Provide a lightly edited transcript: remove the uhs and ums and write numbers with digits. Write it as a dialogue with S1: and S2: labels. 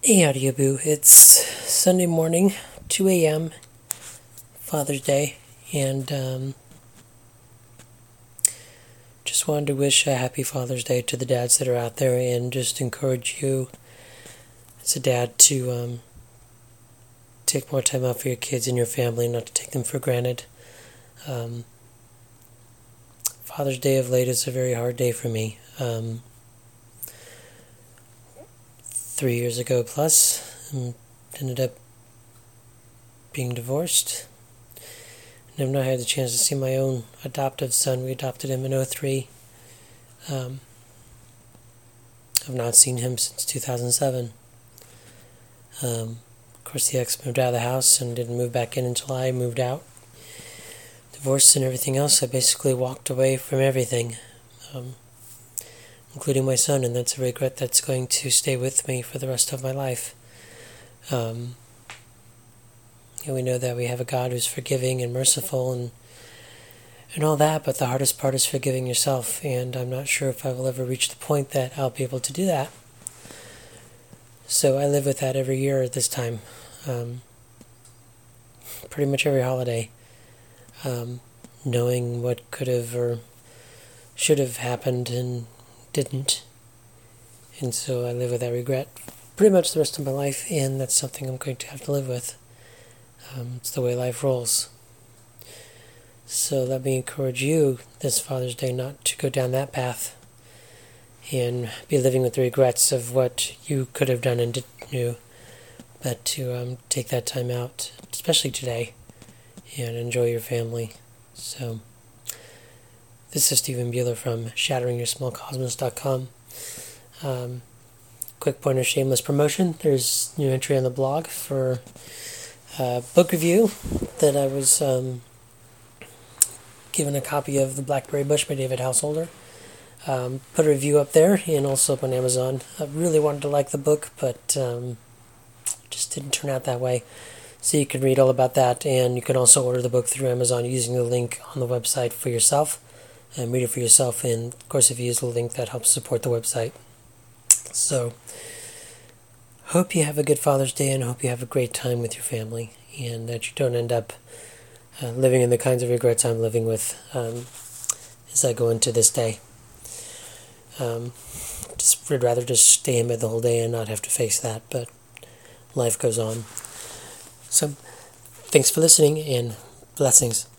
S1: Hey Audioboo, it's Sunday morning, 2 a.m., Father's Day, and just wanted to wish a happy Father's Day to the dads that are out there and just encourage you as a dad to take more time out for your kids and your family, not to take them for granted. Father's Day of late is a very hard day for me. 3 years ago plus, ended up being divorced. And I've not had the chance to see my own adoptive son. We adopted him in 2003. I've not seen him since 2007. Of course, the ex moved out of the house and didn't move back in until I moved out. Divorce and everything else, I basically walked away from everything, including my son, and that's a regret that's going to stay with me for the rest of my life. And we know that we have a God who's forgiving and merciful and all that, but the hardest part is forgiving yourself, and I'm not sure if I will ever reach the point that I'll be able to do that. So I live with that every year at this time, pretty much every holiday, knowing what could have or should have happened and didn't. And so I live with that regret pretty much the rest of my life, and that's something I'm going to have to live with. It's the way life rolls. So let me encourage you this Father's Day not to go down that path and be living with the regrets of what you could have done and didn't do, but to take that time out, especially today, and enjoy your family. So this is Stephen Bueller from ShatteringYourSmallCosmos.com. Quick point of shameless promotion. There's a new entry on the blog for a book review that I was given a copy of The Blackberry Bush by David Householder. Put a review up there and also up on Amazon. I really wanted to like the book, but just didn't turn out that way. So you can read all about that, and you can also order the book through Amazon using the link on the website for yourself and read it for yourself. And of course, if you use the link, that helps support the website. So hope you have a good Father's Day, and hope you have a great time with your family, and that you don't end up living in the kinds of regrets I'm living with as I go into this day. Would rather just stay in bed the whole day and not have to face that, but life goes on. So thanks for listening, and blessings.